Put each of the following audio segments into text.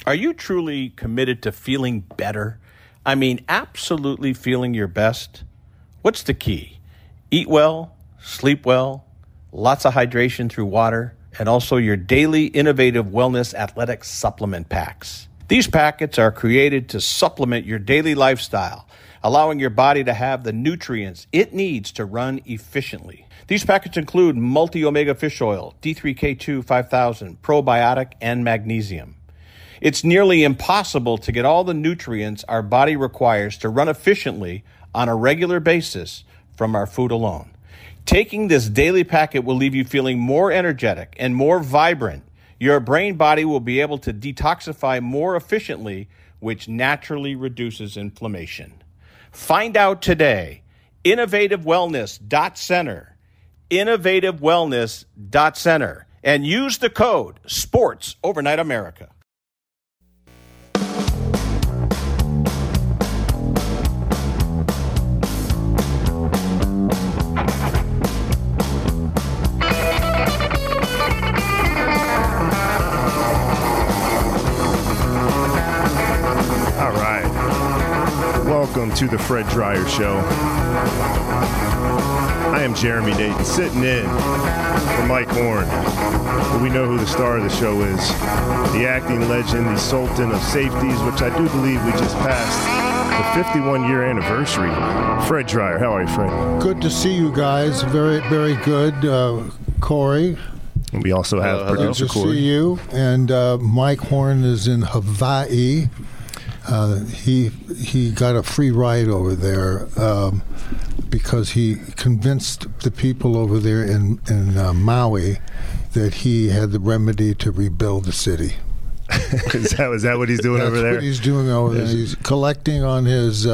Are you truly committed to feeling better? I mean, absolutely feeling your best? What's the key? Eat well, sleep well, lots of hydration through water, and also your daily innovative wellness athletic supplement packs. These packets are created to supplement your daily lifestyle, allowing your body to have the nutrients it needs to run efficiently. These packets include multi-omega fish oil, D3K2 5000, probiotic, and magnesium. It's nearly impossible to get all the nutrients our body requires to run efficiently on a regular basis from our food alone. Taking this daily packet will leave you feeling more energetic and more vibrant. Your brain body will be able to detoxify more efficiently, which naturally reduces inflammation. Find out today. InnovativeWellness.Center. InnovativeWellness.Center. And use the code SPORTS Overnight America. Welcome to the Fred Dryer Show. I am Jeremy Dayton, sitting in for Mike Horn. But we know who the star of the show is. The acting legend, the Sultan of Safeties, which I do believe we just passed the 51-year anniversary. Fred Dryer, how are you, Fred? Good to see you guys. Very, very good. Corey. And we also have producer Corey. Good to see you. And Mike Horn is in Hawaii. He got a free ride over there because he convinced the people over there in Maui that he had the remedy to rebuild the city. Is that what he's doing over there? That's what he's doing over there. He's collecting on his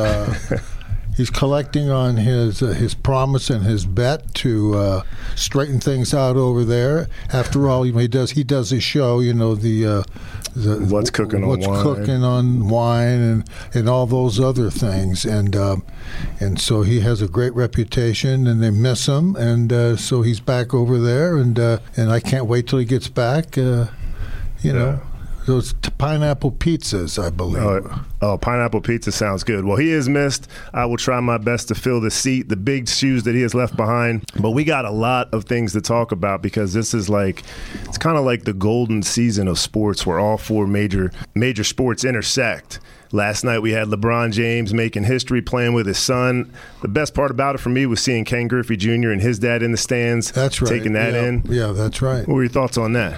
his promise and his bet to straighten things out over there. After all, he does his show. The what's cooking on wine and all those other things, and so he has a great reputation, and they miss him, and so he's back over there, and I can't wait till he gets back. Those pineapple pizzas, I believe. Oh, pineapple pizza sounds good. Well, he is missed. I will try my best to fill the big shoes that he has left behind. But we got a lot of things to talk about because this is it's kind of like the golden season of sports where all four major sports intersect. Last night we had LeBron James making history, playing with his son. The best part about it for me was seeing Ken Griffey Jr. and his dad in the stands. That's right. Taking that in. Yeah, that's right. What were your thoughts on that?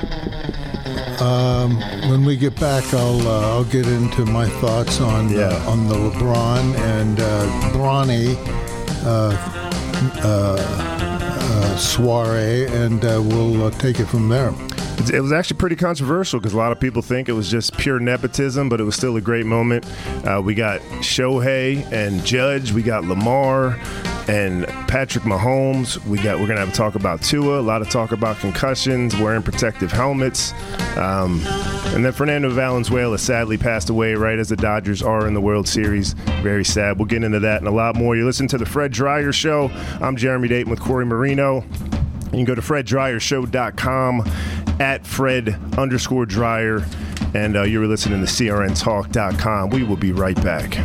When we get back, I'll get into my thoughts on the LeBron and Bronny soiree, and we'll take it from there. It was actually pretty controversial because a lot of people think it was just pure nepotism, but it was still a great moment. We got Shohei and Judge. We got Lamar and Patrick Mahomes. We're going to have a talk about Tua, a lot of talk about concussions, wearing protective helmets. And then Fernando Valenzuela sadly passed away right as the Dodgers are in the World Series. Very sad. We'll get into that and a lot more. You're listening to the Fred Dryer Show. I'm Jeremy Dayton with Corey Marino. You can go to FredDryerShow.com @Fred_Dryer. And you were listening to CRNTalk.com. We will be right back.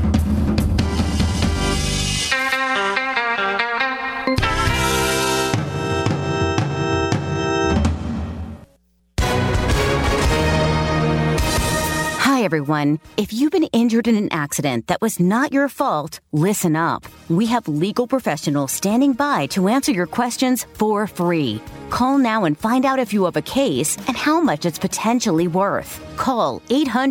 Hi, everyone. If you've been injured in an accident that was not your fault, listen up. We have legal professionals standing by to answer your questions for free. Call now and find out if you have a case and how much it's potentially worth. Call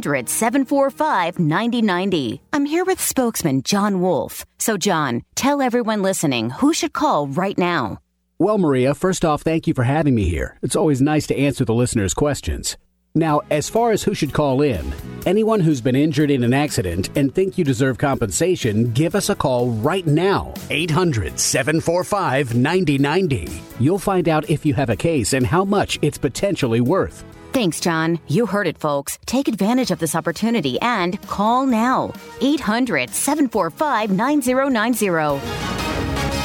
800-745-9090. I'm here with spokesman John Wolf. So, John, tell everyone listening who should call right now. Well, Maria, first off, thank you for having me here. It's always nice to answer the listeners' questions. Now, as far as who should call in, anyone who's been injured in an accident and think you deserve compensation, give us a call right now. 800-745-9090. You'll find out if you have a case and how much it's potentially worth. Thanks, John. You heard it, folks. Take advantage of this opportunity and call now. 800-745-9090.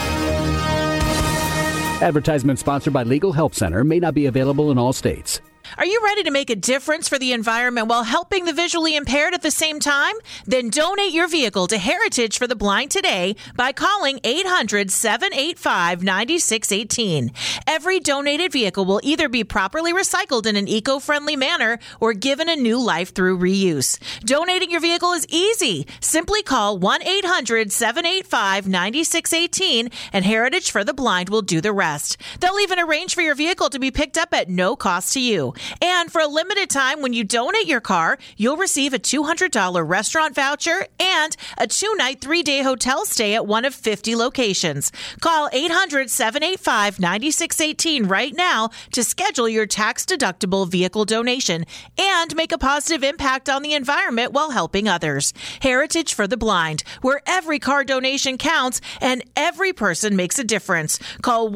Advertisement sponsored by Legal Help Center may not be available in all states. Are you ready to make a difference for the environment while helping the visually impaired at the same time? Then donate your vehicle to Heritage for the Blind today by calling 800-785-9618. Every donated vehicle will either be properly recycled in an eco-friendly manner or given a new life through reuse. Donating your vehicle is easy. Simply call 1-800-785-9618 and Heritage for the Blind will do the rest. They'll even arrange for your vehicle to be picked up at no cost to you. And for a limited time, when you donate your car, you'll receive a $200 restaurant voucher and a 2-night, 3-day hotel stay at one of 50 locations. Call 800-785-9618 right now to schedule your tax-deductible vehicle donation and make a positive impact on the environment while helping others. Heritage for the Blind, where every car donation counts and every person makes a difference. Call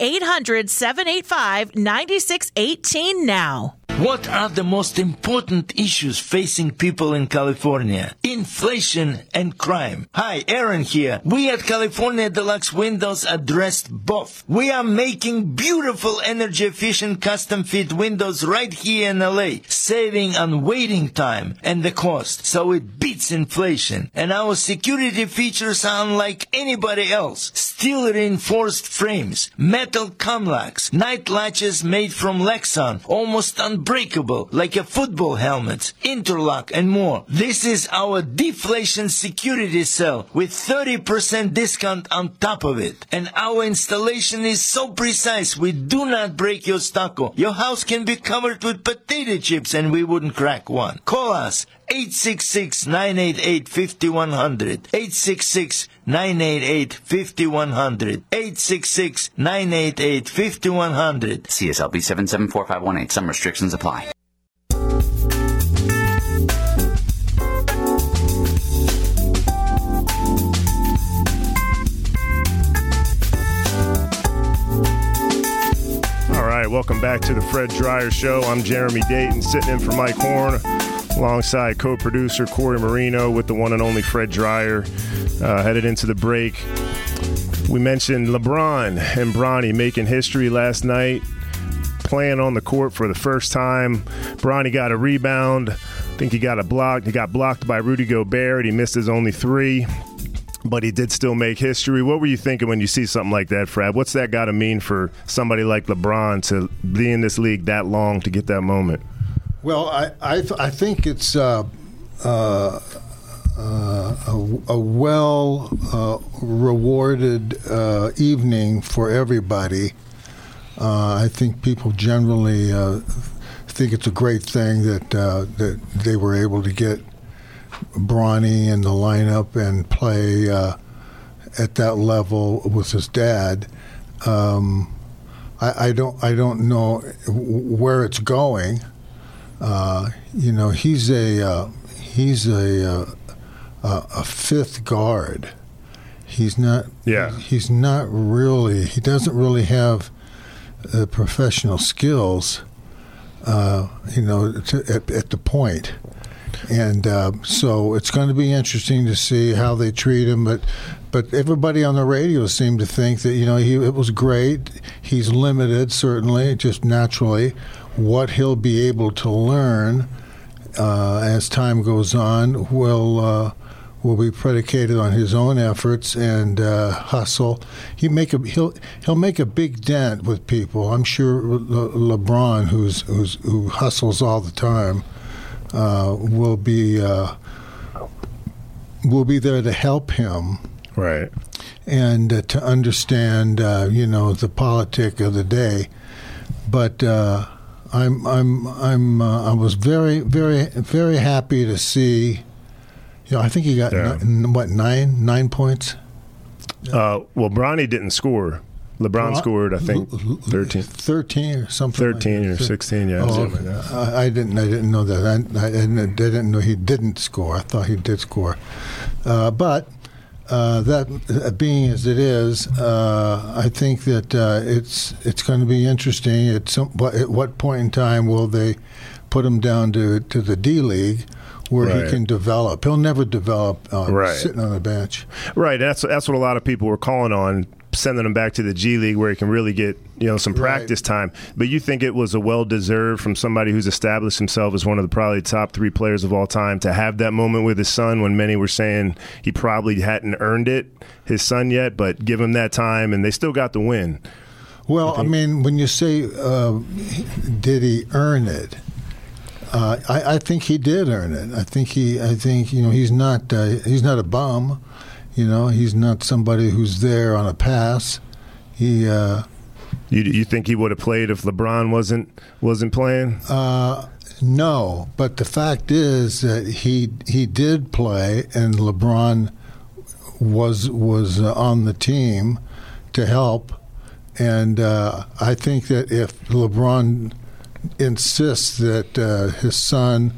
1-800-785-9618 now. What are the most important issues facing people in California? Inflation and crime. Hi, Aaron here. We at California Deluxe Windows addressed both. We are making beautiful energy-efficient custom-fit windows right here in LA, saving on waiting time and the cost, so it beats inflation. And our security features are unlike anybody else. Steel reinforced frames, metal comlocks, night latches made from Lexan, almost unbreakable, like a football helmet, interlock, and more. This is our deflation security cell with 30% discount on top of it. And our installation is so precise, we do not break your stucco. Your house can be covered with potato chips and we wouldn't crack one. Call us. 866-988-5100. 866-988-5100. 866-988-5100. CSLB 774518. Some restrictions apply. All right, welcome back to the Fred Dryer Show. I'm Jeremy Dayton, sitting in for Mike Horn, alongside co-producer Corey Marino with the one and only Fred Dryer. Headed into the break, we mentioned LeBron and Bronny making history last night, playing on the court for the first time. Bronny got a rebound. I think he got a block. He got blocked by Rudy Gobert. He missed his only three, but he did still make history. What were you thinking when you see something like that, Fred? What's that got to mean for somebody like LeBron to be in this league that long to get that moment? Well, I think it's a well rewarded evening for everybody. I think people generally think it's a great thing that they were able to get Bronny in the lineup and play at that level with his dad. I don't know where it's going. He's a fifth guard. He's not. Yeah. He's not really. He doesn't really have professional skills. At the point, and so it's going to be interesting to see how they treat him. But everybody on the radio seemed to think that it was great. He's limited, certainly, just naturally. What he'll be able to learn as time goes on will be predicated on his own efforts and hustle. He'll make a big dent with people. I'm sure LeBron, who hustles all the time, will be there to help him. Right. And to understand, the politic of the day, but. I was very, very, very happy to see. I think he got 9 points. Well, Bronny didn't score. LeBron scored, I think, 13. 13 or something. 13 or 16, yeah. I didn't know that. I didn't know he didn't score. I thought he did score. But that being as it is, I think that it's going to be interesting. At what point in time will they put him down to the D League, where he can develop? He'll never develop sitting on the bench. Right. That's what a lot of people were calling on, sending him back to the G League where he can really get some practice time. But you think it was a well-deserved from somebody who's established himself as one of the probably top 3 players of all time to have that moment with his son when many were saying he probably hadn't earned it, his son, yet, but give him that time and they still got the win. Well, I mean, when you say did he earn it, I think he did earn it. I think he's not a bum. He's not somebody who's there on a pass. He. You think he would have played if LeBron wasn't playing? No, but the fact is that he did play, and LeBron was on the team to help. And I think that if LeBron insists that his son,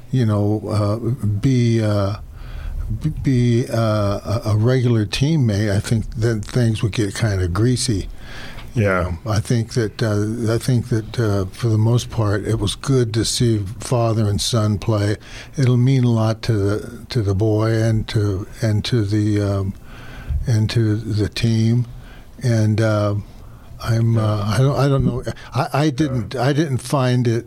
be a regular teammate, I think then things would get kind of greasy. Yeah, I think that for the most part, it was good to see father and son play. It'll mean a lot to the boy and to the team, and. I don't know. I didn't find it,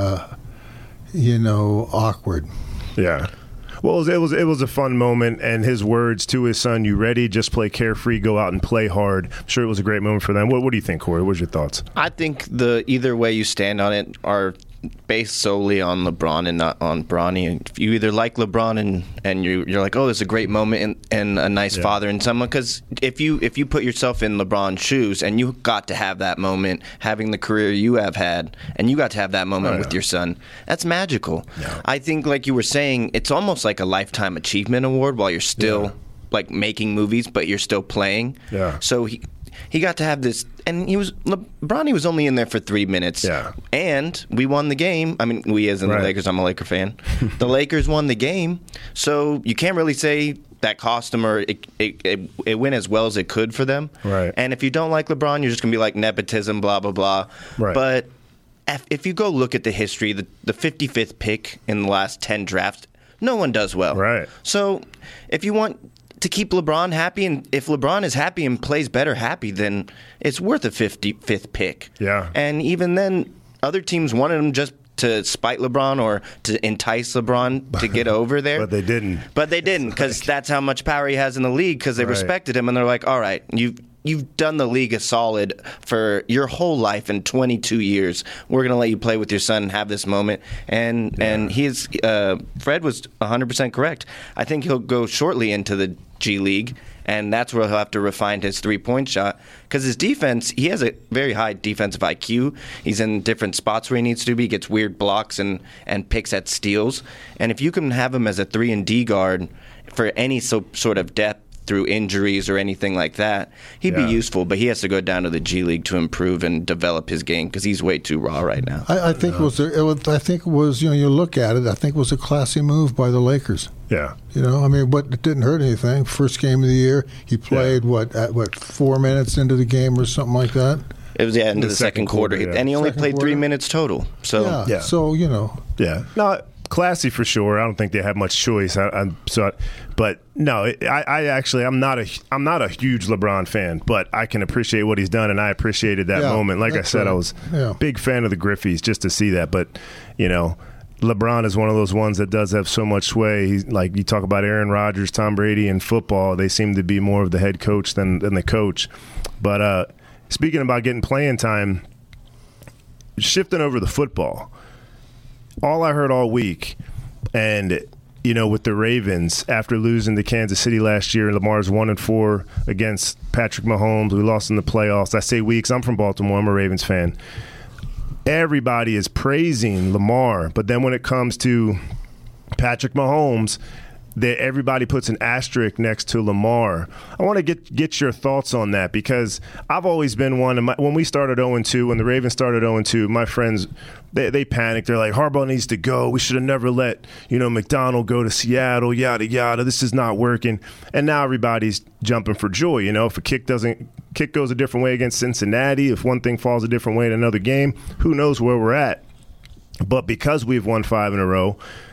awkward. Yeah. Well, it was a fun moment, and his words to his son, "You ready? Just play carefree, go out and play hard." I'm sure it was a great moment for them. What do you think, Corey? What's your thoughts? I think either way you stand on it are based solely on LeBron and not on Bronny. And if you either like LeBron and you're like, oh, it's a great moment and a nice father and someone, because if you put yourself in LeBron's shoes and you got to have that moment, having the career you have had, and you got to have that moment with your son, that's magical. Yeah. I think, like you were saying, it's almost like a lifetime achievement award while you're still like making movies, but you're still playing. Yeah. So he got to have this, and Bronny was only in there for 3 minutes. Yeah. And we won the game. I mean, we as in the Lakers, I'm a Laker fan. The Lakers won the game, so you can't really say that cost them or it went as well as it could for them. Right. And if you don't like LeBron, you're just going to be like nepotism, blah, blah, blah. Right. But if you go look at the history, the 55th pick in the last 10 drafts, no one does well. Right. So if you want to keep LeBron happy, and if LeBron is happy and plays better happy, then it's worth a 55th pick. Yeah. And even then, other teams wanted him just to spite LeBron or to entice LeBron to get over there. But they didn't. Because that's how much power he has in the league, because they respected him, and they're like, all right, you've done the league a solid for your whole life in 22 years. We're going to let you play with your son and have this moment. And Fred was 100% correct. I think he'll go shortly into the G League, and that's where he'll have to refine his three-point shot. Because his defense, he has a very high defensive IQ. He's in different spots where he needs to be. He gets weird blocks and picks at steals. And if you can have him as a 3-and-D guard for any sort of depth through injuries or anything like that, he'd be useful. But he has to go down to the G League to improve and develop his game because he's way too raw right now. I think it was you look at it, I think it was a classy move by the Lakers. Yeah. It didn't hurt anything. First game of the year, he played 4 minutes into the game or something like that. It was into the second quarter. And he only played 3 minutes total. So So Yeah. No, classy for sure. I don't think they have much choice. But no, I'm not a huge LeBron fan, but I can appreciate what he's done, and I appreciated that moment. Like I said, I was a big fan of the Griffeys just to see that. But LeBron is one of those ones that does have so much sway. He's, like you talk about Aaron Rodgers, Tom Brady in football, they seem to be more of the head coach than the coach. But speaking about getting playing time, shifting over the football, all I heard all week, and with the Ravens, after losing to Kansas City last year, Lamar's 1-4 against Patrick Mahomes. We lost in the playoffs. I say we because I'm from Baltimore. I'm a Ravens fan. Everybody is praising Lamar, but then when it comes to Patrick Mahomes, everybody puts an asterisk next to Lamar. I want to get your thoughts on that, because I've always been one. When we started 0-2, when the Ravens started 0-2, my friends, they panicked. They're like, Harbaugh needs to go. We should have never let McDonald go to Seattle. Yada yada. This is not working. And now everybody's jumping for joy. If a kick goes a different way against Cincinnati, if one thing falls a different way in another game, who knows where we're at? But because we've won 5 in a row,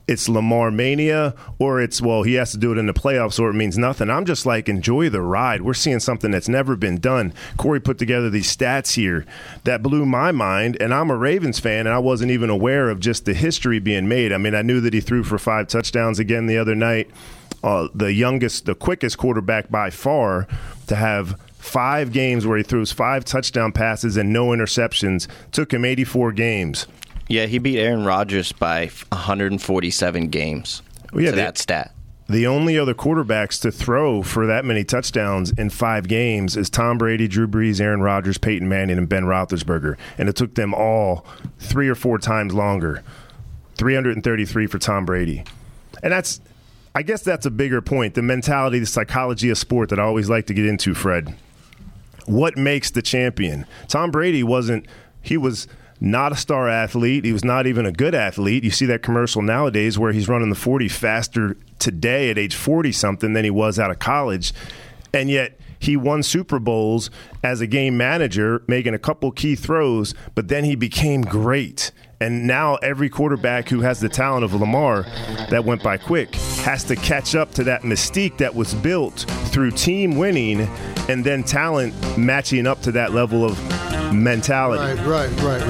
it's Lamar mania, or it's, well, he has to do it in the playoffs or it means nothing. I'm just like, enjoy the ride. We're seeing something that's never been done. Corey put together these stats here that blew my mind, and I'm a Ravens fan, and I wasn't even aware of just the history being made. I mean, I knew that he threw for 5 touchdowns again the other night. The quickest quarterback by far to have 5 games where he throws 5 touchdown passes and no interceptions. Took him 84 games. Yeah, he beat Aaron Rodgers by 147 games. That stat. The only other quarterbacks to throw for that many touchdowns in 5 games is Tom Brady, Drew Brees, Aaron Rodgers, Peyton Manning, and Ben Roethlisberger. And it took them all 3 or 4 times longer. 333 for Tom Brady. And I guess that's a bigger point, the mentality, the psychology of sport that I always like to get into, Fred. What makes the champion? Tom Brady was not a star athlete. He was not even a good athlete. You see that commercial nowadays where he's running the 40 faster today at age 40-something than he was out of college. And yet he won Super Bowls as a game manager, making a couple key throws, but then he became great. And now every quarterback who has the talent of Lamar, that went by quick, has to catch up to that mystique that was built through team winning and then talent matching up to that level of mentality. Right.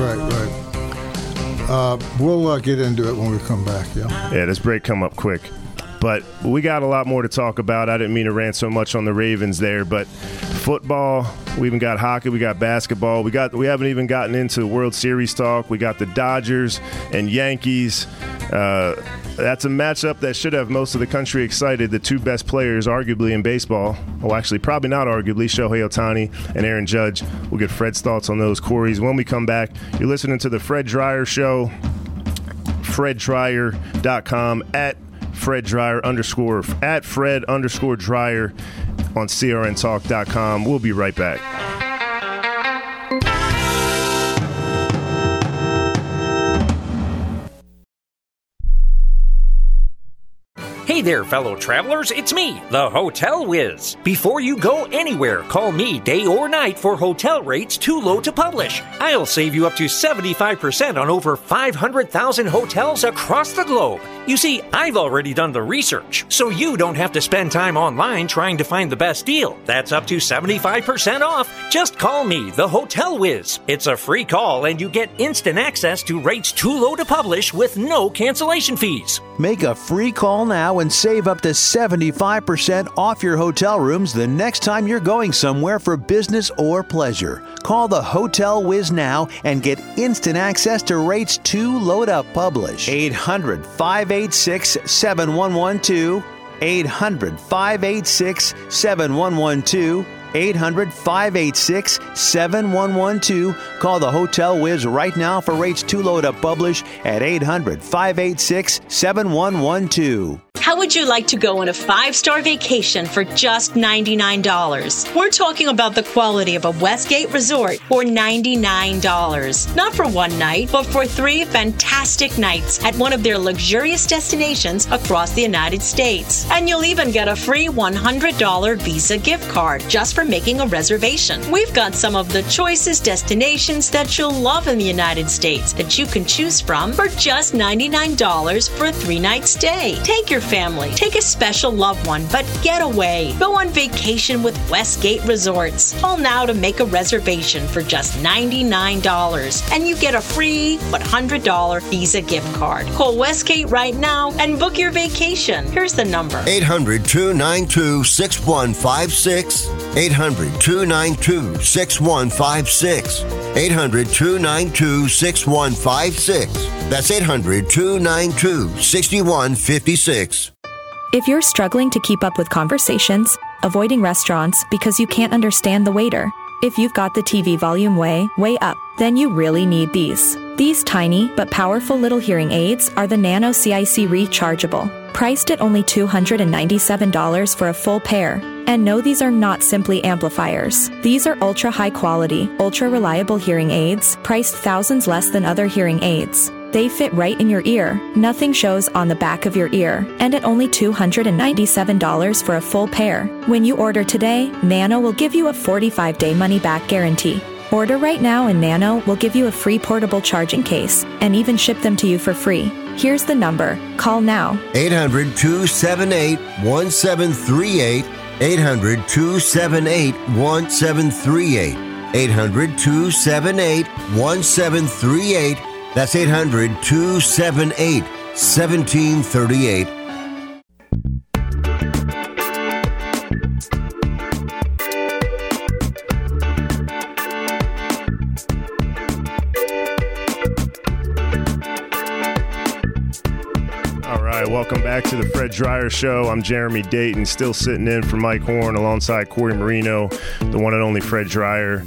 We'll get into it when we come back, Yeah, this break come up quick. But we got a lot more to talk about. I didn't mean to rant so much on the Ravens there, but football, we even got hockey, we got basketball. We haven't even gotten into World Series talk. We got the Dodgers and Yankees. That's a matchup that should have most of the country excited. The 2 best players, arguably, in baseball. Well, actually, probably not arguably, Shohei Ohtani and Aaron Judge. We'll get Fred's thoughts on those, Corey's. When we come back, you're listening to the Fred Dryer Show, FredDryer.com, at Fred_Dryer on CRNTalk.com. We'll be right back. Hey there, fellow travelers, it's me, the Hotel Whiz. Before you go anywhere, call me day or night for hotel rates too low to publish. I'll save you up to 75% on over 500,000 hotels across the globe. You see, I've already done the research, so you don't have to spend time online trying to find the best deal. That's up to 75% off. Just call me, the Hotel Whiz. It's a free call, and you get instant access to rates too low to publish with no cancellation fees. Make a free call now and save up to 75% off your hotel rooms the next time you're going somewhere for business or pleasure. Call the Hotel Whiz now and get instant access to rates too low to publish. 800-586-7112. 800-586-7112. 800-586-7112. Call the Hotel Whiz right now for rates too low to publish at 800-586-7112. How would you like to go on a 5-star vacation for just $99? We're talking about the quality of a Westgate resort for $99. Not for one night, but for 3 fantastic nights at one of their luxurious destinations across the United States. And you'll even get a free $100 Visa gift card just for making a reservation. We've got some of the choicest destinations that you'll love in the United States that you can choose from for just $99 for a 3-night stay. Take your family, take a special loved one, but get away. Go on vacation with Westgate Resorts. Call now to make a reservation for just $99 and you get a free $100 Visa gift card. Call Westgate right now and book your vacation. Here's the number. 800-292-6156. 800-292-6156. 800-292-6156. That's 800-292-6156. If you're struggling to keep up with conversations, avoiding restaurants because you can't understand the waiter, if you've got the TV volume way up, then you really need these. These tiny but powerful little hearing aids are the Nano CIC Rechargeable, priced at only $297 for a full pair. And no, these are not simply amplifiers. These are ultra high quality, ultra reliable hearing aids, priced thousands less than other hearing aids. They fit right in your ear, nothing shows on the back of your ear, and at only $297 for a full pair. When you order today, Nano will give you a 45-day money-back guarantee. Order right now and Nano will give you a free portable charging case and even ship them to you for free. Here's the number. Call now. 800-278-1738. 800-278-1738. 800-278-1738. That's 800-278-1738. Welcome back to the Fred Dryer Show. I'm Jeremy Dayton, still sitting in for Mike Horn alongside Corey Marino, the one and only Fred Dryer.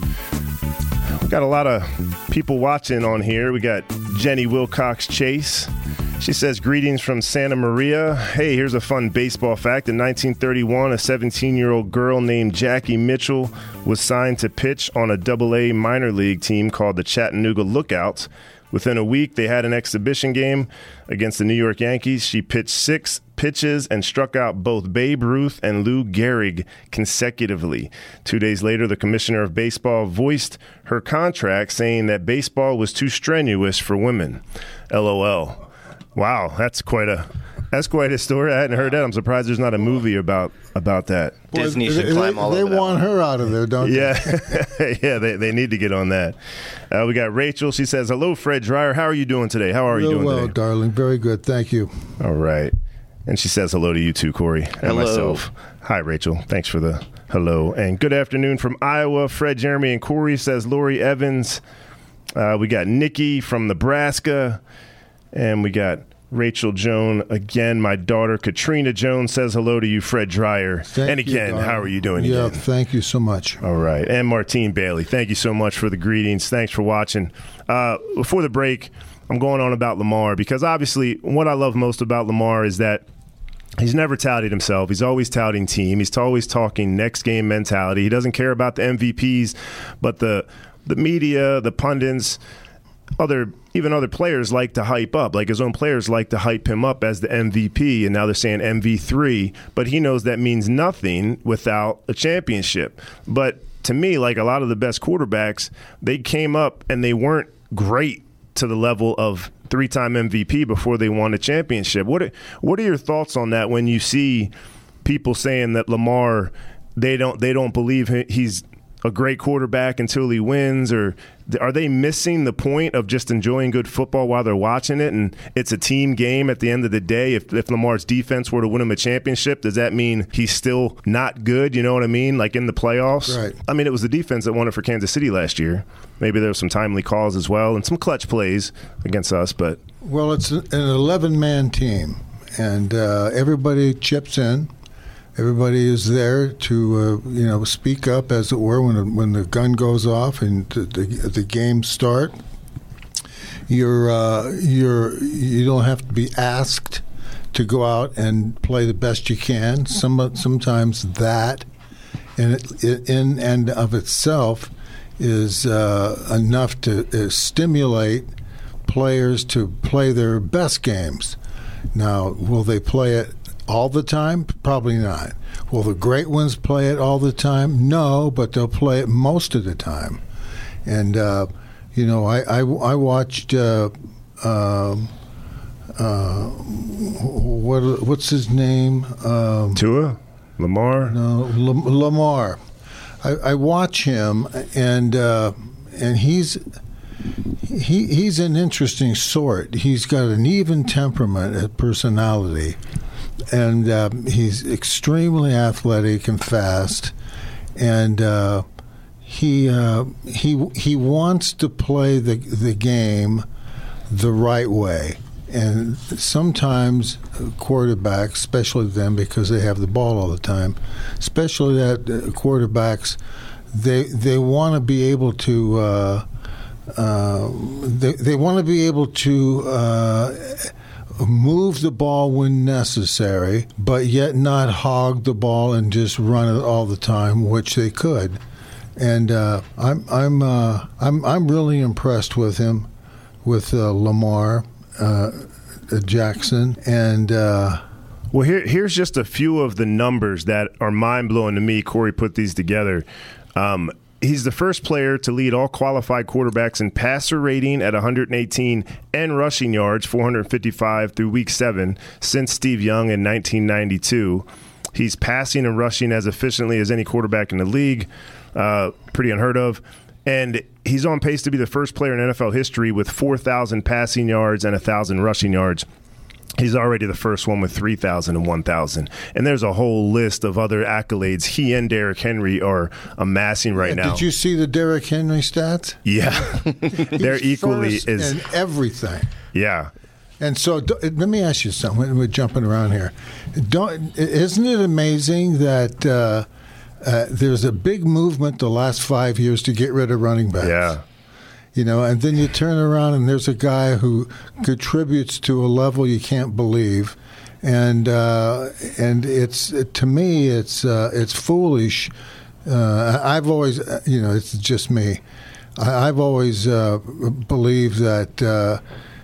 We got a lot of people watching on here. We got Jenny Wilcox Chase. She says, greetings from Santa Maria. Hey, here's a fun baseball fact. In 1931, a 17-year-old girl named Jackie Mitchell was signed to pitch on a AA minor league team called the Chattanooga Lookouts. Within a week, they had an exhibition game against the New York Yankees. She pitched 6 pitches and struck out both Babe Ruth and Lou Gehrig consecutively. 2 days later, the commissioner of baseball voiced her contract, saying that baseball was too strenuous for women. LOL. Wow, that's quite a story. I hadn't heard that. I'm surprised there's not a movie about that. Disney should climb all over that. They want her out of there, don't they? Yeah, they need to get on that. We got Rachel. She says, hello, Fred Dryer. How are you doing today? How are you doing well, today? Darling. Very good. Thank you. All right. And she says hello to you too, Corey, and hello. myself. Hi, Rachel. Thanks for the hello. And good afternoon from Iowa. Fred, Jeremy, and Corey, says Lori Evans. We got Nikki from Nebraska. And we got Rachel Joan again. My daughter Katrina Jones says hello to you, Fred Dryer. Thank you, again, how are you doing? Yeah, again? Thank you so much. All right. And Martine Bailey, thank you so much for the greetings. Thanks for watching. Before the break, I'm going on about Lamar because obviously what I love most about Lamar is that he's never touted himself. He's always touting team. He's always talking next game mentality. He doesn't care about the MVPs, but the media, the pundits, even other players like to hype up. Like his own players like to hype him up as the MVP, and now they're saying MV3, but he knows that means nothing without a championship. But to me, like a lot of the best quarterbacks, they came up and they weren't great to the level of 3-time MVP before they won a championship. What are your thoughts on that when you see people saying that Lamar, they don't believe he's a great quarterback until he wins, or are they missing the point of just enjoying good football while they're watching it? And it's a team game at the end of the day. If Lamar's defense were to win him a championship, does that mean he's still not good? You know what I mean? Like in the playoffs? Right. I mean, it was the defense that won it for Kansas City last year. Maybe there were some timely calls as well and some clutch plays against us. But well, it's an 11-man team, and everybody chips in. Everybody is there to speak up, as it were, when the gun goes off and the games start. You don't have to be asked to go out and play the best you can. Sometimes that in and of itself is enough to stimulate players to play their best games. Now, will they play it all the time? Probably not. Will the great ones play it all the time? No, but they'll play it most of the time. And I watched what's his name? Tua? Lamar? No, Lamar. I watch him, and he's an interesting sort. He's got an even temperament, a personality. And he's extremely athletic and fast, and he wants to play the game the right way. And sometimes quarterbacks, especially them because they have the ball all the time, especially that quarterbacks, they want to be able to they want to be able to move the ball when necessary, but yet not hog the ball and just run it all the time, which they could. And I'm really impressed with him, with Lamar Jackson. And well, here's just a few of the numbers that are mind blowing to me. Corey put these together. He's the first player to lead all qualified quarterbacks in passer rating at 118 and rushing yards, 455 through week 7 since Steve Young in 1992. He's passing and rushing as efficiently as any quarterback in the league. Pretty unheard of. And he's on pace to be the first player in NFL history with 4,000 passing yards and 1,000 rushing yards. He's already the first one with 3,000 and 1,000. And there's a whole list of other accolades he and Derrick Henry are amassing right now. Did you see the Derrick Henry stats? Yeah. They're equally as... in everything. Yeah. And so let me ask you something. We're jumping around here. Isn't it amazing that there's a big movement the last 5 years to get rid of running backs? Yeah. You know, and then you turn around and there's a guy who contributes to a level you can't believe, and it's, to me, it's foolish. I've always, it's just me. I've always believed that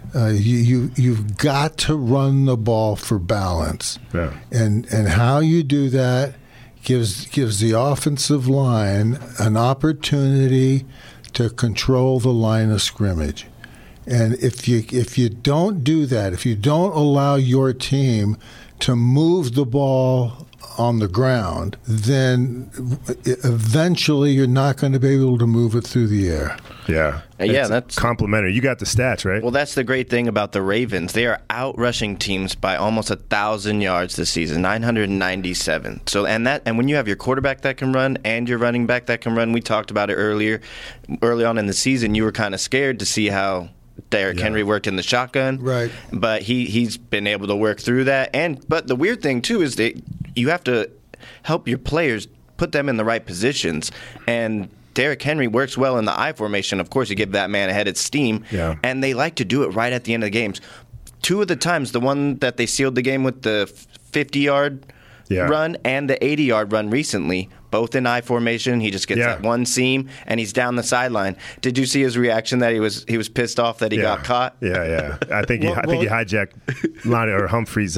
you've got to run the ball for balance, and how you do that gives the offensive line an opportunity to control the line of scrimmage. And if you don't do that, if you don't allow your team to move the ball on the ground, then eventually you're not going to be able to move it through the air. Yeah. That's complimentary. You got the stats, right? Well, that's the great thing about the Ravens. They are out-rushing teams by almost 1,000 yards this season, 997. So, and when you have your quarterback that can run and your running back that can run, we talked about it early on in the season. You were kind of scared to see how Derrick Henry worked in the shotgun, right? But he's been able to work through that. But the weird thing too is that you have to help your players, put them in the right positions, and Derrick Henry works well in the I formation. Of course, you give that man a head of steam, and they like to do it right at the end of the games. 2 of the times, the one that they sealed the game with the 50-yard run and the 80-yard run recently, both in I formation. He just gets that one seam, and he's down the sideline. Did you see his reaction that he was pissed off that he got caught? Yeah. I think he hijacked Marlon Humphrey's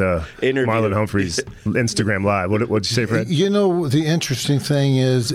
Instagram Live. What did you say, Fred? You know, the interesting thing is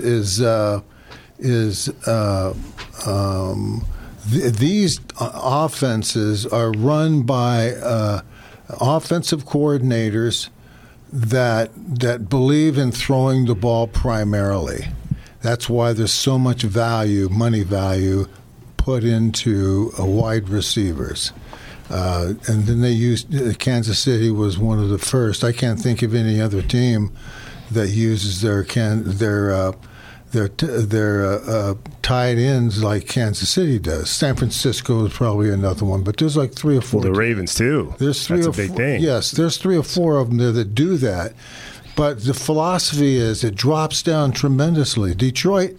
these offenses are run by offensive coordinators that believe in throwing the ball primarily. That's why there's so much money value, put into wide receivers. And then they used Kansas City was one of the first. I can't think of any other team that uses their tight ends like Kansas City does. San Francisco is probably another one, but there's like 3 or 4. Well, the Ravens too. That's a big thing. Yes, there's 3 or 4 of them there that do that. But the philosophy is it drops down tremendously. Detroit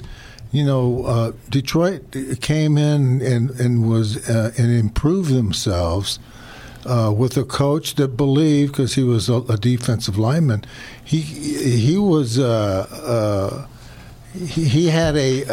came in and was and improved themselves with a coach that believed, because he was a defensive lineman, he was. He had a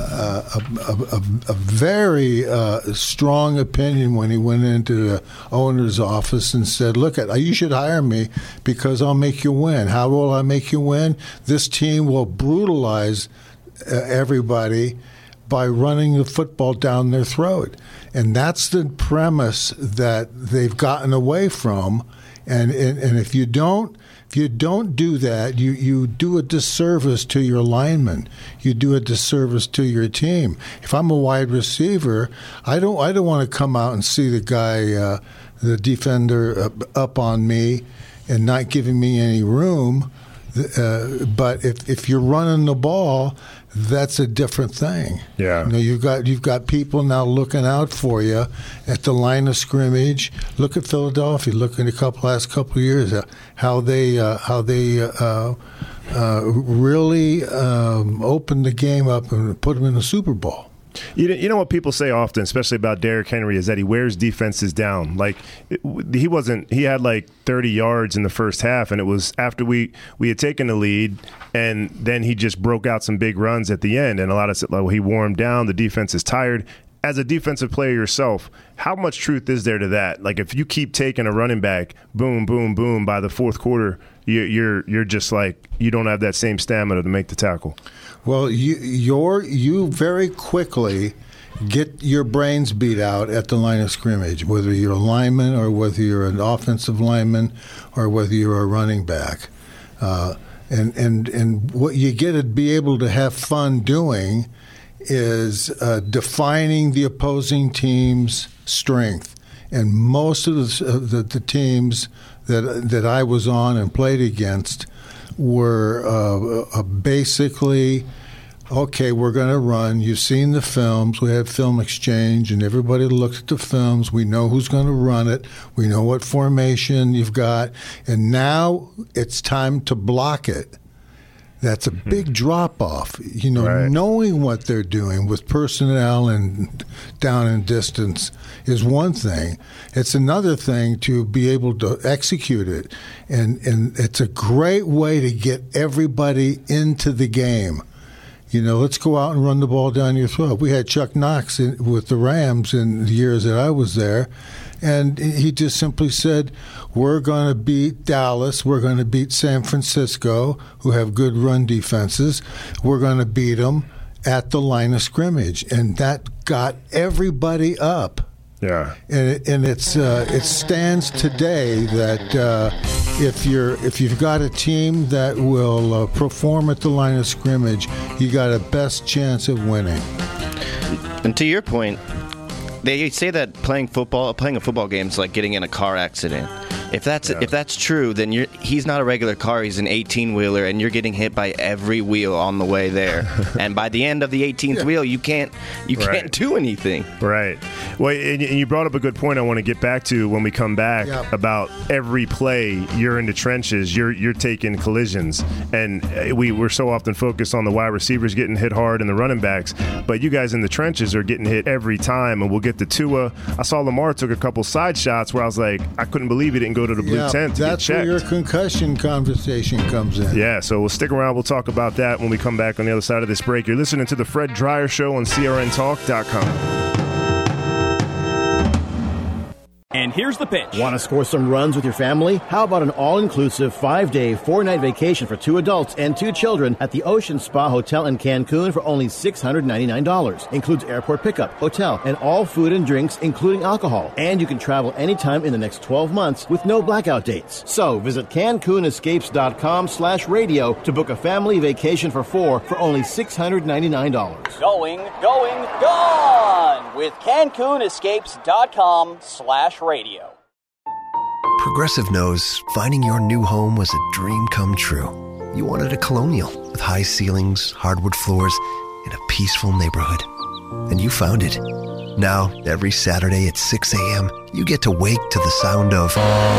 very strong opinion when he went into the owner's office and said, "Look, you should hire me because I'll make you win. How will I make you win? This team will brutalize everybody by running the football down their throat." And that's the premise that they've gotten away from. And if you don't do that, you do a disservice to your linemen. You do a disservice to your team. If I'm a wide receiver, I don't want to come out and see the guy, the defender, up on me and not giving me any room. But if you're running the ball, that's a different thing. Yeah. You've got people now looking out for you at the line of scrimmage. Look at Philadelphia. Look at the last couple of years how they really opened the game up and put them in the Super Bowl. You know what people say often, especially about Derrick Henry, is that he wears defenses down. Like he had like 30 yards in the first half, and it was after we had taken the lead, and then he just broke out some big runs at the end, and a lot of he wore him down. The defense is tired. as a defensive player yourself, how much truth is there to that? Like, if you keep taking a running back, boom, boom, boom, by the fourth quarter, you're just like, you don't have that same stamina to make the tackle. Well, you very quickly get your brains beat out at the line of scrimmage, whether you're a lineman or whether you're an offensive lineman or whether you're a running back. And what you get to be able to have fun doing is defining the opposing team's strength. And most of the teams that I was on and played against were basically, okay, we're going to run. You've seen the films. We had film exchange, and everybody looks at the films. We know who's going to run it. We know what formation you've got. And now it's time to block it. That's a big drop-off. Knowing what they're doing with personnel and down and distance is one thing. It's another thing to be able to execute it. And it's a great way to get everybody into the game. Let's go out and run the ball down your throat. We had Chuck Knox with the Rams in the years that I was there, and he just simply said, we're going to beat Dallas, we're going to beat San Francisco, who have good run defenses. We're going to beat them at the line of scrimmage, and that got everybody up. Yeah, and it stands today that if you've got a team that will perform at the line of scrimmage, you got a best chance of winning. And to your point, they say that playing a football game is like getting in a car accident. If that's true, then he's not a regular car. He's an 18-wheeler, and you're getting hit by every wheel on the way there. And by the end of the 18th wheel, you can't do anything. Right. Well, and you brought up a good point I want to get back to when we come back about every play you're in the trenches, you're taking collisions. And we're so often focused on the wide receivers getting hit hard and the running backs, but you guys in the trenches are getting hit every time. And we'll get to Tua. I saw Lamar took a couple side shots where I was like, I couldn't believe he didn't go to the blue tent to get checked. That's where your concussion conversation comes in. Yeah, so we'll stick around. We'll talk about that when we come back on the other side of this break. You're listening to The Fred Dreyer Show on CRNTalk.com. And here's the pitch. Want to score some runs with your family? How about an all-inclusive 5-day, 4-night vacation for 2 adults and 2 children at the Ocean Spa Hotel in Cancun for only $699. Includes airport pickup, hotel, and all food and drinks, including alcohol. And you can travel anytime in the next 12 months with no blackout dates. So visit CancunEscapes.com/radio to book a family vacation for 4 for only $699. Going, gone with CancunEscapes.com/radio. Progressive knows finding your new home was a dream come true. You wanted a Colonial with high ceilings, hardwood floors, and a peaceful neighborhood. And you found it. Now, every Saturday at 6 a.m., you get to wake to the sound of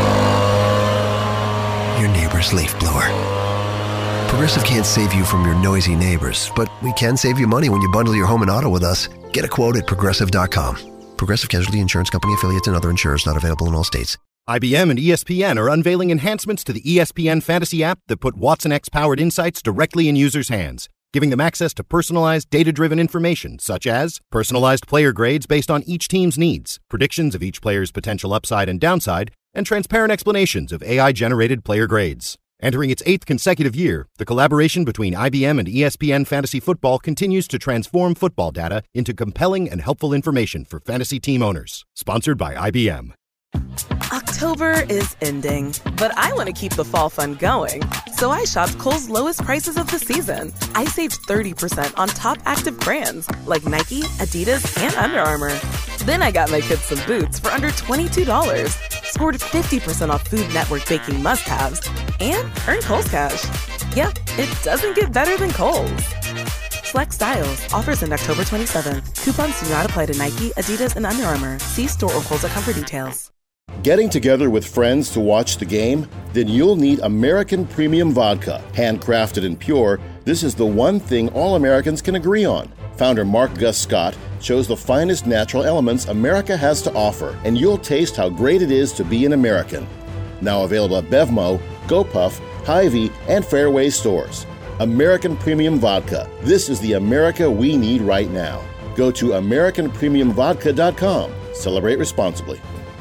your neighbor's leaf blower. Progressive can't save you from your noisy neighbors, but we can save you money when you bundle your home and auto with us. Get a quote at Progressive.com. Progressive Casualty Insurance Company affiliates and other insurers not available in all states. IBM and ESPN are unveiling enhancements to the ESPN Fantasy app that put Watson X-powered insights directly in users' hands, giving them access to personalized, data-driven information such as personalized player grades based on each team's needs, predictions of each player's potential upside and downside, and transparent explanations of AI-generated player grades. Entering its 8th consecutive year, the collaboration between IBM and ESPN Fantasy Football continues to transform football data into compelling and helpful information for fantasy team owners. Sponsored by IBM. October is ending, but I want to keep the fall fun going. So I shopped Kohl's lowest prices of the season. I saved 30% on top active brands like Nike, Adidas, and Under Armour. Then I got my kids some boots for under $22. Scored 50% off Food Network baking must-haves, and earned Kohl's Cash. Yep, it doesn't get better than Kohl's. Select styles. Offers end October 27th. Coupons do not apply to Nike, Adidas, and Under Armour. See store or Kohl's.com for details. Getting together with friends to watch the game? Then you'll need American Premium Vodka. Handcrafted and pure, this is the one thing all Americans can agree on. Founder Mark Gus Scott chose the finest natural elements America has to offer, and you'll taste how great it is to be an American. Now available at Bevmo, GoPuff, Hy-Vee, and Fairway stores. American Premium Vodka. This is the America we need right now. Go to AmericanPremiumVodka.com. Celebrate responsibly.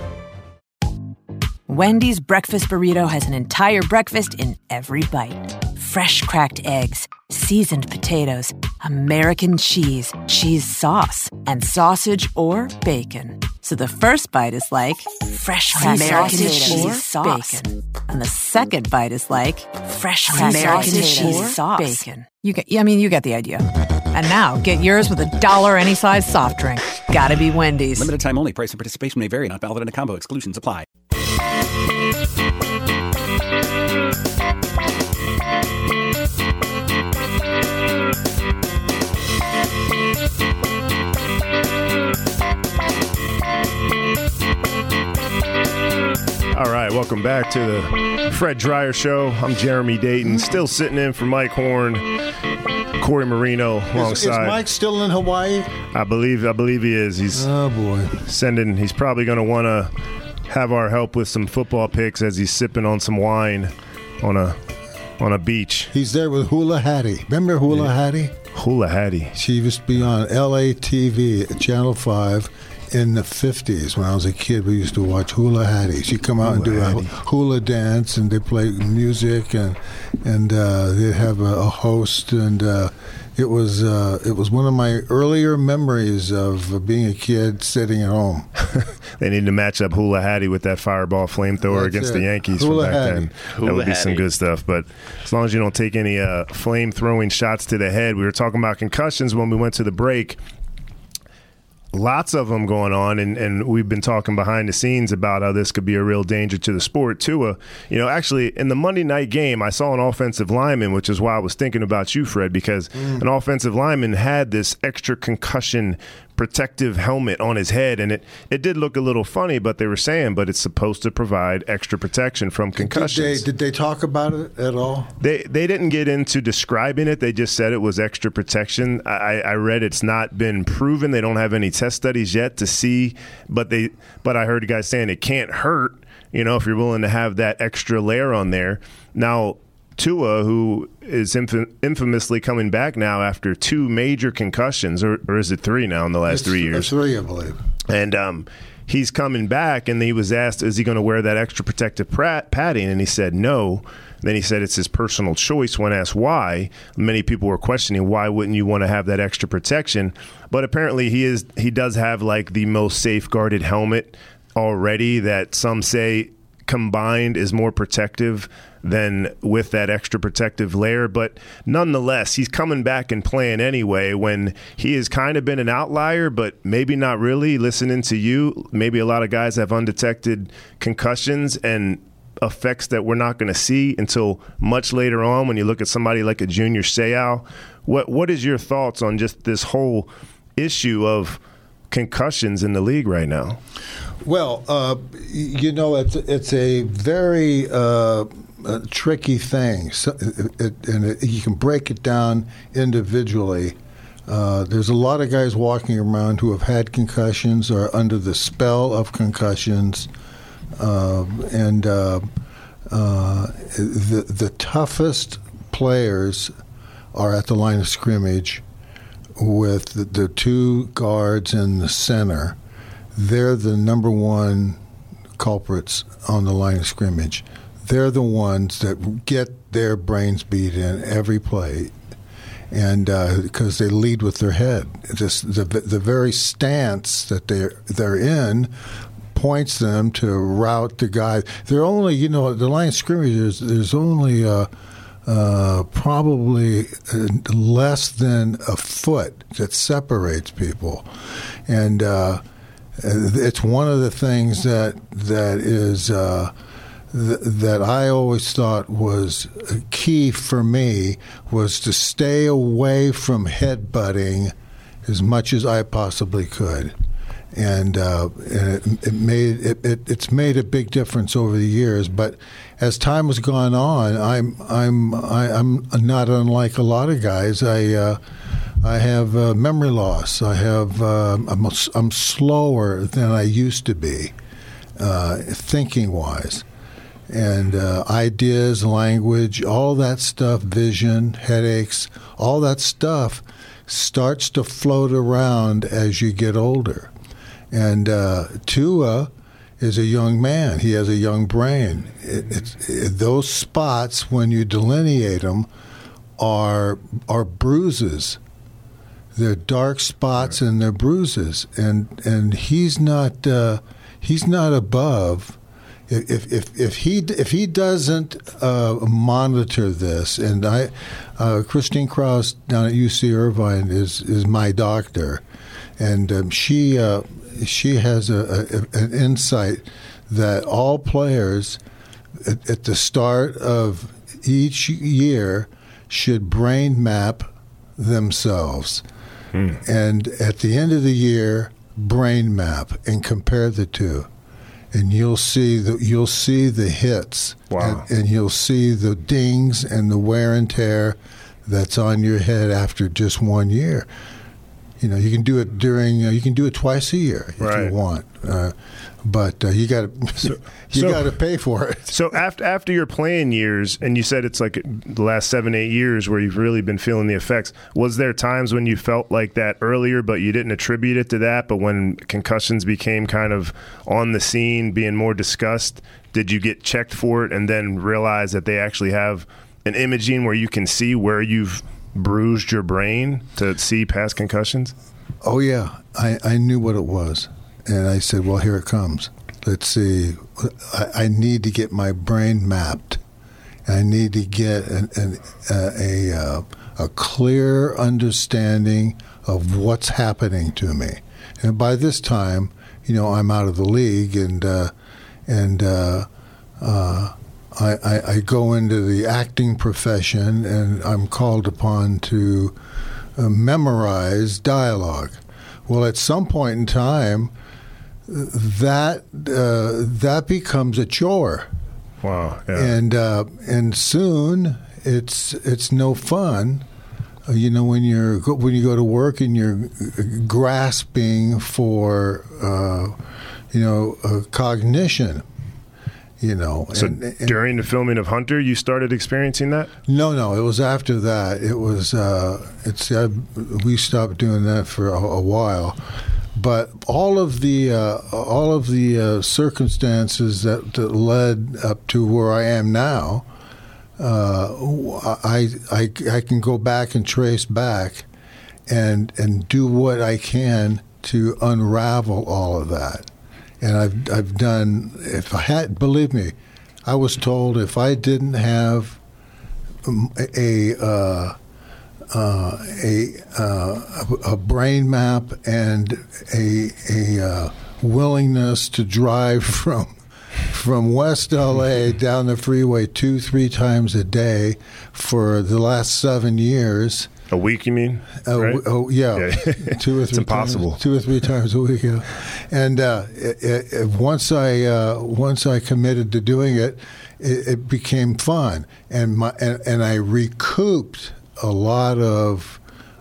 Wendy's breakfast burrito has an entire breakfast in every bite. Fresh cracked eggs, seasoned potatoes, American cheese, cheese sauce, and sausage or bacon. So the first bite is like fresh cracked American cheese sauce. Bacon. And the second bite is like fresh cracked American cheese sauce. Bacon. You get the idea. And now, get yours with $1 any size soft drink. Gotta be Wendy's. Limited time only. Price and participation may vary. Not valid in a combo. Exclusions apply. All right, welcome back to the Fred Dreyer Show. I'm Jeremy Dayton, still sitting in for Mike Horn, Corey Marino alongside. Is Mike still in Hawaii? I believe he is. He's He's probably going to want to have our help with some football picks as he's sipping on some wine on a beach. He's there with Hula Hattie. Remember Hula Hattie? Hula Hattie. She used to be on LA TV at Channel 5. In the 50s, when I was a kid, we used to watch Hula Hattie. She'd come out and do a hula dance, and they play music, and they'd have a host, and it was one of my earlier memories of being a kid sitting at home. They need to match up Hula Hattie with that fireball flamethrower against the Yankees from back then. That would be some good stuff. But as long as you don't take any flame-throwing shots to the head. We were talking about concussions when we went to the break. Lots of them going on, and we've been talking behind the scenes about how this could be a real danger to the sport. Tua, actually, in the Monday night game, I saw an offensive lineman, which is why I was thinking about you, Fred, because an offensive lineman had this extra concussion protective helmet on his head, and it did look a little funny, but they were saying, but it's supposed to provide extra protection from concussions. Did they talk about it at all? They didn't get into describing it. They just said it was extra protection. I read it's not been proven. They don't have any test studies yet to see, but I heard guys saying it can't hurt, if you're willing to have that extra layer on there. Now, Tua, who is infamously coming back now after 2 major concussions, or is it 3 now in the last 3 years? 3, I believe. And he's coming back, and he was asked, is he going to wear that extra protective padding? And he said no. Then he said it's his personal choice. When asked why, many people were questioning, why wouldn't you want to have that extra protection? But apparently he does have like the most safeguarded helmet already that some say combined is more protective than with that extra protective layer. But nonetheless, he's coming back and playing anyway when he has kind of been an outlier, but maybe not really. Listening to you, maybe a lot of guys have undetected concussions and effects that we're not going to see until much later on when you look at somebody like a Junior Seau. What is your thoughts on just this whole issue of concussions in the league right now? Well, it's a very tricky thing, you can break it down individually. There's a lot of guys walking around who have had concussions or are under the spell of concussions, the toughest players are at the line of scrimmage with the 2 guards in the center. They're the number one culprits on the line of scrimmage. They're the ones that get their brains beat in every play, and because they lead with their head. Just the very stance that they're in points them to route the guy. They're only, the line of scrimmage, there's only probably less than a foot that separates people, and it's one of the things that is that I always thought was key for me was to stay away from headbutting as much as I possibly could, and it's made a big difference over the years. But as time has gone on, I'm not unlike a lot of guys. I have memory loss. I'm slower than I used to be, thinking wise. And ideas, language, all that stuff, vision, headaches, all that stuff starts to float around as you get older. And Tua is a young man. He has a young brain. Those spots, when you delineate them, are bruises. They're dark spots and they're bruises. And he's not above. If he doesn't monitor this, and Christine Krause down at UC Irvine is my doctor, and she has an insight that all players at the start of each year should brain map themselves, and at the end of the year, brain map and compare the two. And you'll see the hits, wow. and you'll see the dings and the wear and tear that's on your head after just 1 year. You can do it you can do it twice a year if you want, but you got to pay for it. So after your playing years, and you said it's like the last 7-8 years where you've really been feeling the effects. Was there times when you felt like that earlier, but you didn't attribute it to that? But when concussions became kind of on the scene, being more discussed, did you get checked for it and then realize that they actually have an imaging where you can see where you've bruised your brain to see past concussions? Oh yeah, I knew what it was, and I said, well, here it comes. Let's see. I need to get my brain mapped. I need to get a clear understanding of what's happening to me. And by this time, I'm out of the league, and I go into the acting profession, and I'm called upon to memorize dialogue. Well, at some point in time, that becomes a chore. Wow! Yeah. And soon it's no fun. When you go to work and you're grasping for cognition. So during the filming of Hunter, you started experiencing that? No, it was after that. It was we stopped doing that for a while, but all of the circumstances that led up to where I am now, I can go back and trace back, and do what I can to unravel all of that. And I've done. Believe me, I was told if I didn't have a brain map and a willingness to drive from West LA down the freeway 2-3 times a day for the last 7 years. A week, you mean? Right? Yeah. 2 or 3 it's impossible. 2 or 3 times a week. Yeah. And once I committed to doing it, it became fun, and I recouped a lot of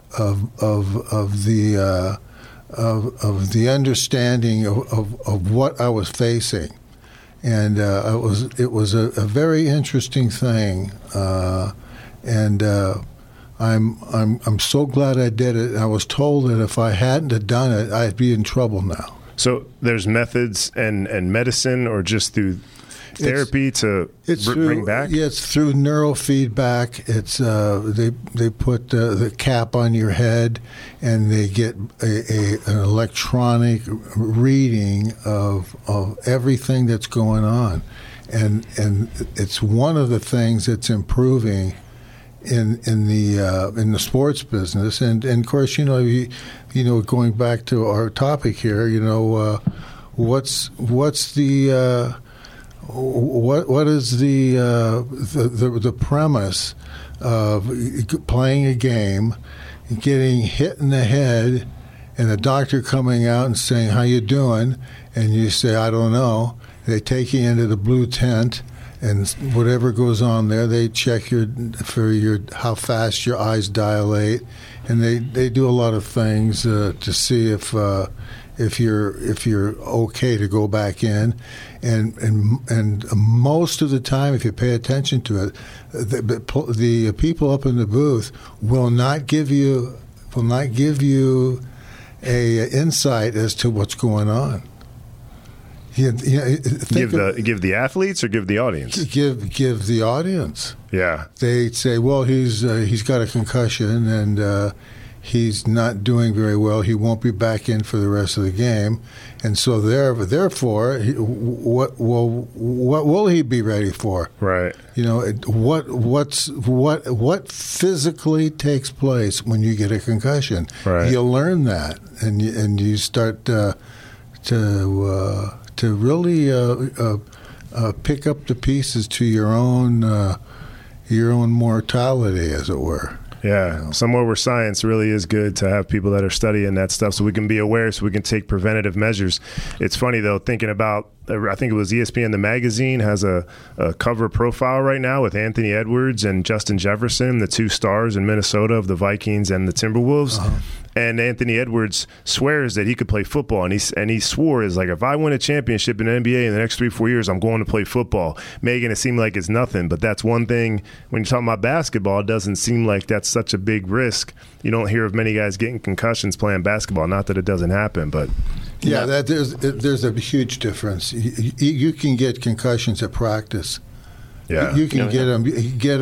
the understanding of what I was facing, and it was a very interesting thing, and. I'm so glad I did it. I was told that if I hadn't have done it, I'd be in trouble now. So there's methods and medicine, or just through therapy to bring back? Yeah, it's through neurofeedback. It's they put the cap on your head, and they get an electronic reading of everything that's going on, and it's one of the things that's improving in the sports business, and of course, going back to our topic here, what's the what is the premise of playing a game, getting hit in the head, and a doctor coming out and saying, "How you doing?" and you say, "I don't know." They take you into the blue tent, and whatever goes on there, they check how fast your eyes dilate, and they do a lot of things to see if you're okay to go back in, and most of the time, if you pay attention to it, the people up in the booth will not give you will not give you a insight as to what's going on. Give the athletes or give the audience? Give the audience. Yeah. They say, well, he's got a concussion and he's not doing very well. He won't be back in for the rest of the game, and so therefore, what will he be ready for? Right. What physically takes place when you get a concussion? Right. You'll learn that, and you start to really pick up the pieces to your own mortality, as it were. Yeah, somewhere where science really is good to have people that are studying that stuff so we can be aware, so we can take preventative measures. It's funny, though, thinking about, I think it was ESPN, the magazine, has a cover profile right now with Anthony Edwards and Justin Jefferson, the two stars in Minnesota of the Vikings and the Timberwolves. Uh-huh. And Anthony Edwards swears that he could play football, and he swore, is like, if I win a championship in the NBA in the next 3-4 years, I'm going to play football. Making it seem like it's nothing, but that's one thing. When you're talking about basketball, it doesn't seem like that's such a big risk. You don't hear of many guys getting concussions playing basketball. Not that it doesn't happen, but yeah, there's a huge difference. You can get concussions at practice. Yeah, you can get them getting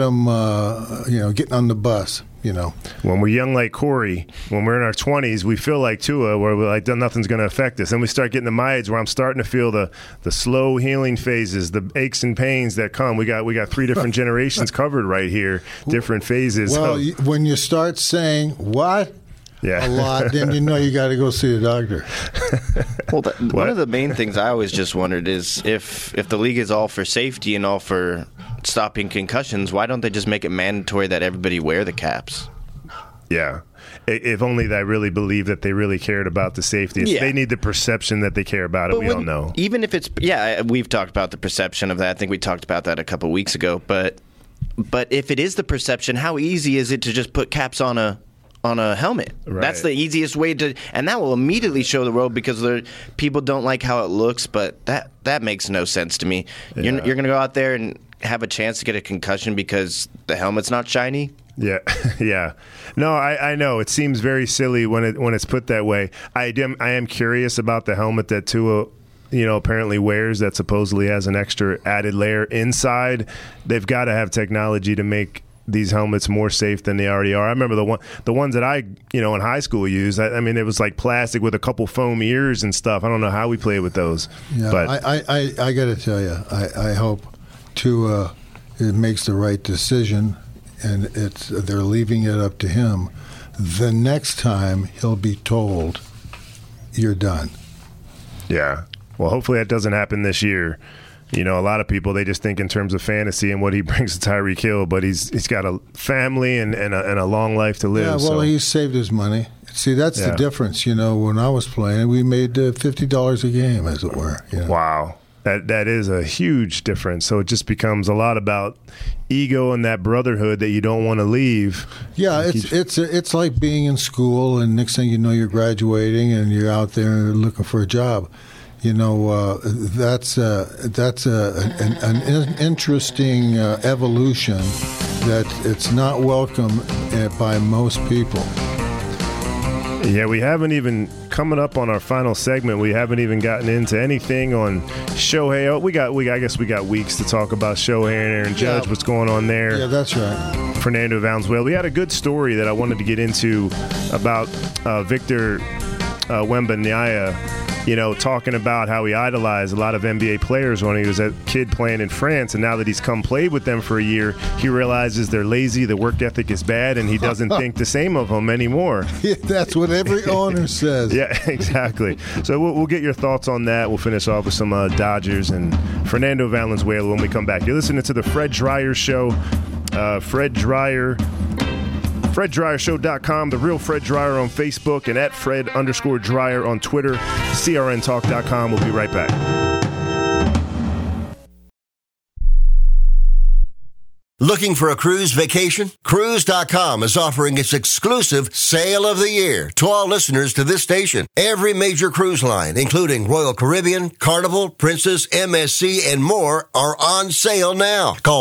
on the bus. When we're young like Corey, when we're in our 20s, we feel like Tua, where we're like, nothing's going to affect us. Then we start getting to my age where I'm starting to feel the slow healing phases, the aches and pains that come. We got 3 different generations covered right here, different phases. Well, when you start saying what? Yeah. A lot, then you know you got to go see a doctor. Well, one of the main things I always just wondered is if the league is all for safety and all for stopping concussions, why don't they just make it mandatory that everybody wear the caps? Yeah. If only they really believed that they really cared about the safety. Yeah. They need the perception that they care about it. We don't know. Even if it's, we've talked about the perception of that. I think we talked about that a couple of weeks ago. But if it is the perception, how easy is it to just put caps on a helmet? Right. That's the easiest way to, and that will immediately show the world because people don't like how it looks. But that makes no sense to me. Yeah. You're going to go out there and have a chance to get a concussion because the helmet's not shiny. Yeah, yeah. No, I know. It seems very silly when it's put that way. I am curious about the helmet that Tua, apparently wears that supposedly has an extra added layer inside. They've got to have technology to make these helmets more safe than they already are. I remember the ones that I, in high school used. I mean, it was like plastic with a couple foam ears and stuff. I don't know how we played with those. Yeah, but I got to tell you, I hope Tua it makes the right decision, and they're leaving it up to him. The next time he'll be told, "You're done." Yeah. Well, hopefully that doesn't happen this year. A lot of people, they just think in terms of fantasy and what he brings to Tyreek Hill, but he's got a family and a long life to live. Yeah, well, he's saved his money. See, that's the difference. When I was playing, we made $50 a game, as it were. Wow. That is a huge difference. So it just becomes a lot about ego and that brotherhood that you don't want to leave. Yeah, it's like being in school, and next thing you know, you're graduating and you're out there looking for a job. That's an interesting evolution that it's not welcome by most people. Yeah, we haven't even, coming up on our final segment, we haven't even gotten into anything on Shohei. I guess we got weeks to talk about Shohei and Aaron Judge, what's going on there. Yeah, that's right. Fernando Valenzuela. We had a good story that I wanted to get into about Victor Wembanyama, talking about how he idolized a lot of NBA players when he was a kid playing in France, and now that he's come played with them for a year, he realizes they're lazy, the work ethic is bad, and he doesn't think the same of them anymore. Yeah, that's what every owner says. Yeah, exactly. So we'll get your thoughts on that. We'll finish off with some Dodgers and Fernando Valenzuela when we come back. You're listening to The Fred Dryer Show. Fred Dryer. FredDryerShow.com, The Real Fred Dryer on Facebook, and at Fred_Dryer on Twitter, CRNTalk.com. We'll be right back. Looking for a cruise vacation? Cruise.com is offering its exclusive Sale of the Year to all listeners to this station. Every major cruise line, including Royal Caribbean, Carnival, Princess, MSC, and more, are on sale now. Call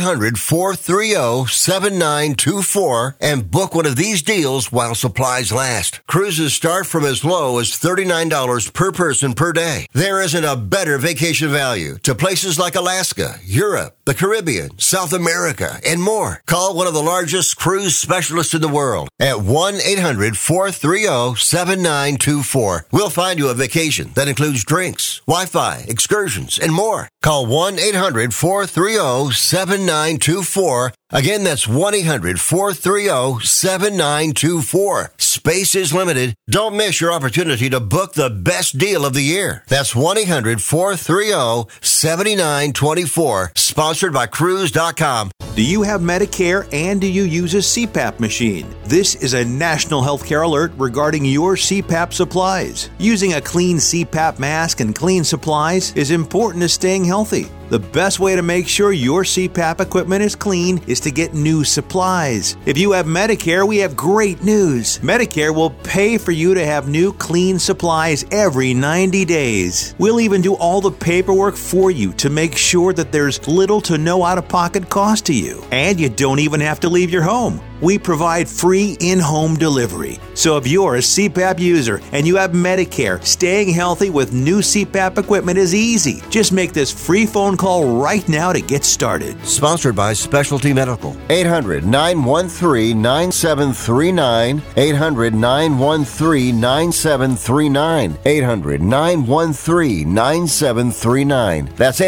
1-800-430-7924 and book one of these deals while supplies last. Cruises start from as low as $39 per person per day. There isn't a better vacation value to places like Alaska, Europe, the Caribbean, South America, and more. Call one of the largest cruise specialists in the world at 1-800-430-7924. We'll find you a vacation that includes drinks, Wi-Fi, excursions, and more. Call 1-800-430-7924. Again, that's 1-800-430-7924. Space is limited. Don't miss your opportunity to book the best deal of the year. That's 1-800-430-7924. Sponsored by Cruise.com. Do you have Medicare and do you use a CPAP machine? This is a national healthcare alert regarding your CPAP supplies. Using a clean CPAP mask and clean supplies is important to staying healthy. The best way to make sure your CPAP equipment is clean is to get new supplies. If you have Medicare, we have great news. Medicare will pay for you to have new clean supplies every 90 days. We'll even do all the paperwork for you to make sure that there's little to no out-of-pocket cost to you. And you don't even have to leave your home. We provide free in-home delivery. So if you're a CPAP user and you have Medicare, staying healthy with new CPAP equipment is easy. Just make this free phone call right now to get started. Sponsored by Specialty Medical. 800-913-9739. 800-913-9739. 800-913-9739. That's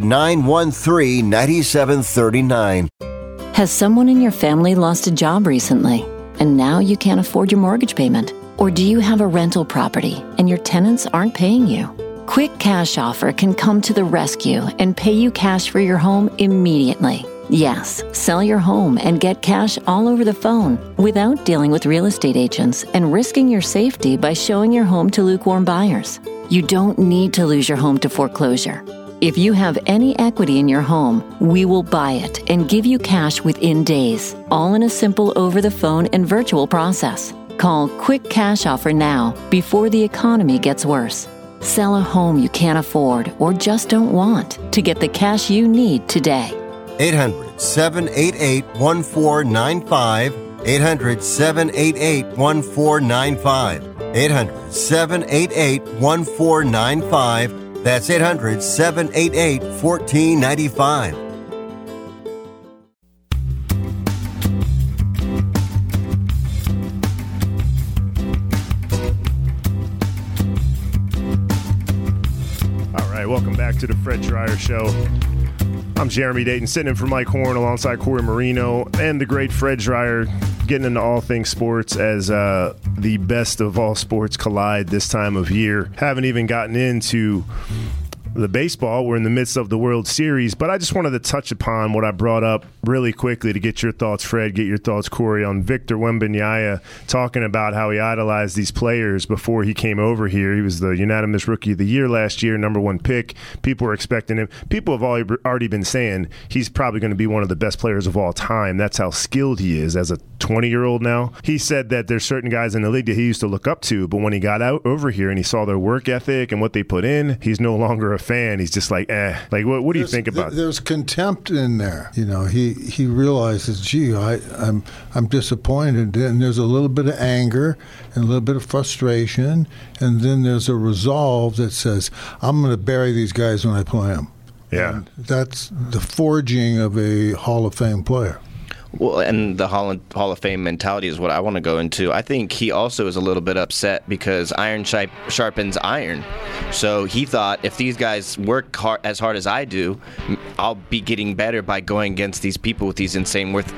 800-913-9739. Has someone in your family lost a job recently, and now you can't afford your mortgage payment? Or do you have a rental property and your tenants aren't paying you? Quick Cash Offer can come to the rescue and pay you cash for your home immediately. Yes, sell your home and get cash all over the phone without dealing with real estate agents and risking your safety by showing your home to lukewarm buyers. You don't need to lose your home to foreclosure. If you have any equity in your home, we will buy it and give you cash within days, all in a simple over-the-phone and virtual process. Call Quick Cash Offer now before the economy gets worse. Sell a home you can't afford or just don't want to get the cash you need today. 800-788-1495. 800-788-1495. 800-788-1495. That's 800-788-1495. All right, welcome back to the Fred Dryer Show. I'm Jeremy Dayton, sitting in for Mike Horn alongside Corey Marino and the great Fred Dryer, getting into all things sports as the best of all sports collide this time of year. Haven't even gotten into the baseball. We're in the midst of the World Series, but I just wanted to touch upon what I brought up really quickly to get your thoughts, Fred, get your thoughts, Corey, on Victor Wembanyama talking about how he idolized these players before he came over here. He was the unanimous Rookie of the Year last year, #1 pick. People were expecting him. People have already been saying he's probably going to be one of the best players of all time. That's how skilled he is as a 20-year-old now. He said that there's certain guys in the league that he used to look up to, but when he got out over here and he saw their work ethic and what they put in, he's no longer a fan. He's just like, Like, what do you think about it? There's contempt in there. You know, he realizes, gee, I'm disappointed, and there's a little bit of anger and a little bit of frustration, and then there's a resolve that says, I'm going to bury these guys when I play them. Yeah. And that's the forging of a Hall of Fame player. Well, and the Hall of Fame mentality is what I want to go into. I think he also is a little bit upset because iron sharpens iron. So he thought, if these guys work as hard as I do, I'll be getting better by going against these people with these insane worth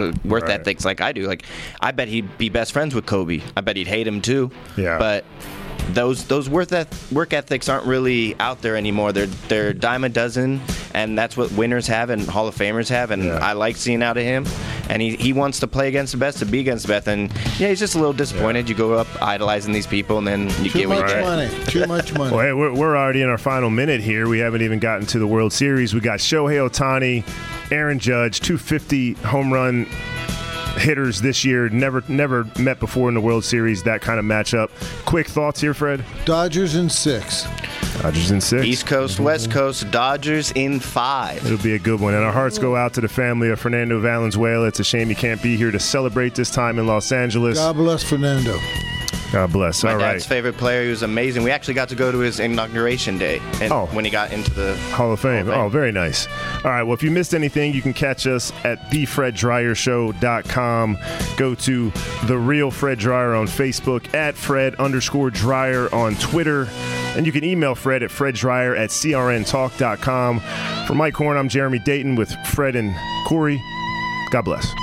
ethics like I do. Like, I bet he'd be best friends with Kobe. I bet he'd hate him too. Yeah. But those work ethics aren't really out there anymore. They're a dime a dozen, and that's what winners have and Hall of Famers have, and I like seeing out of him. And he wants to play against the best, to be against the best, and he's just a little disappointed. You go up idolizing these people, and then you get what you get. Too much money. Well, hey, we're already in our final minute here. We haven't even gotten to the World Series. We got Shohei Ohtani Aaron Judge, 250 home run hitters this year. Never met before in the World Series, that kind of matchup. Quick thoughts here, Fred? Dodgers in 6. Dodgers in 6. East Coast, West Coast, Dodgers in 5. It'll be a good one. And our hearts go out to the family of Fernando Valenzuela. It's a shame he can't be here to celebrate this time in Los Angeles. God bless Fernando. God bless. My All right. dad's favorite player. He was amazing. We actually got to go to his inauguration day when he got into the Hall of Fame. Oh, very nice. All right. Well, if you missed anything, you can catch us at thefreddryershow.com. Go to The Real Fred Dryer on Facebook, at Fred_Dryer on Twitter. And you can email Fred at freddryer@crntalk.com. For Mike Horn, I'm Jeremy Dayton with Fred and Corey. God bless.